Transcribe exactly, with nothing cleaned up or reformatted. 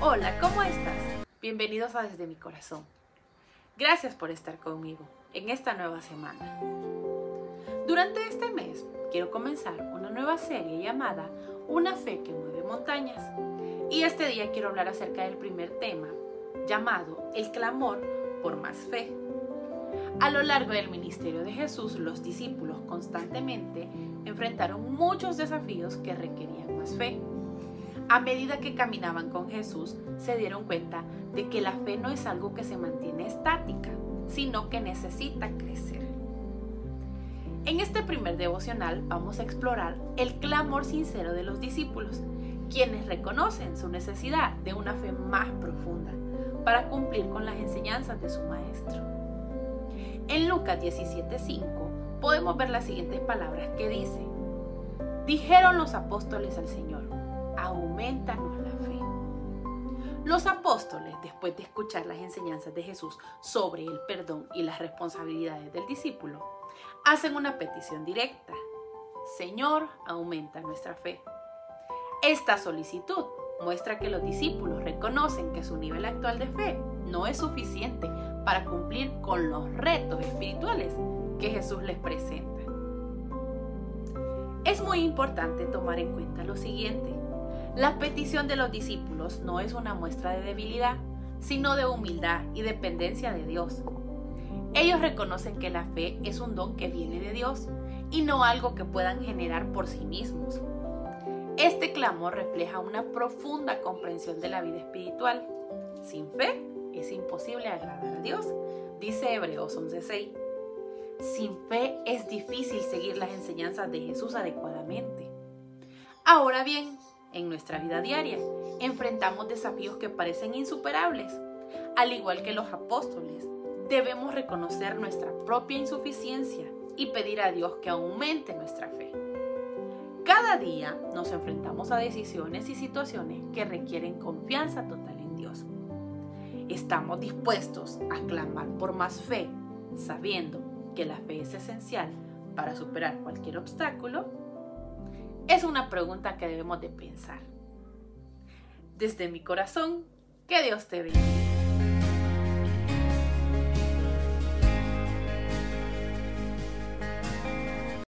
Hola, ¿cómo estás? Bienvenidos a Desde mi Corazón. Gracias por estar conmigo en esta nueva semana. Durante este mes quiero comenzar una nueva serie llamada Una fe que mueve montañas. Y este día quiero hablar acerca del primer tema, llamado el clamor por más fe. A lo largo del ministerio de Jesús, los discípulos constantemente enfrentaron muchos desafíos que requerían más fe. A medida que caminaban con Jesús, se dieron cuenta de que la fe no es algo que se mantiene estática, sino que necesita crecer. En este primer devocional vamos a explorar el clamor sincero de los discípulos, quienes reconocen su necesidad de una fe más profunda para cumplir con las enseñanzas de su Maestro. En Lucas diecisiete cinco podemos ver las siguientes palabras que dicen: dijeron los apóstoles al Señor: aumentanos la fe. Los apóstoles, después de escuchar las enseñanzas de Jesús sobre el perdón y las responsabilidades del discípulo, hacen una petición directa: Señor, aumenta nuestra fe. Esta solicitud muestra que los discípulos reconocen que su nivel actual de fe no es suficiente para cumplir con los retos espirituales que Jesús les presenta. Es muy importante tomar en cuenta lo siguiente: la petición de los discípulos no es una muestra de debilidad, sino de humildad y dependencia de Dios. Ellos reconocen que la fe es un don que viene de Dios y no algo que puedan generar por sí mismos. Este clamor refleja una profunda comprensión de la vida espiritual. Sin fe es imposible agradar a Dios, dice Hebreos once seis. Sin fe es difícil seguir las enseñanzas de Jesús adecuadamente. Ahora bien, en nuestra vida diaria enfrentamos desafíos que parecen insuperables. Al igual que los apóstoles, debemos reconocer nuestra propia insuficiencia y pedir a Dios que aumente nuestra fe. Cada día nos enfrentamos a decisiones y situaciones que requieren confianza total en Dios. ¿Estamos dispuestos a clamar por más fe, sabiendo que la fe es esencial para superar cualquier obstáculo? Es una pregunta que debemos de pensar. Desde mi corazón, que Dios te bendiga.